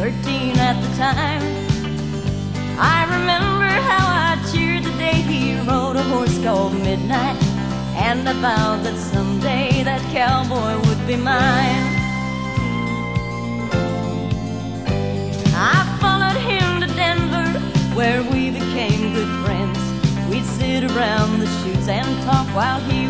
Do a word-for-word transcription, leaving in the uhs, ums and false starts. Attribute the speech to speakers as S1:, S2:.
S1: thirteen at the time. I remember how I cheered the day he rode a horse called Midnight, and I vowed that someday that cowboy would be mine. I followed him to Denver, where we became good friends. We'd sit around the chutes and talk while he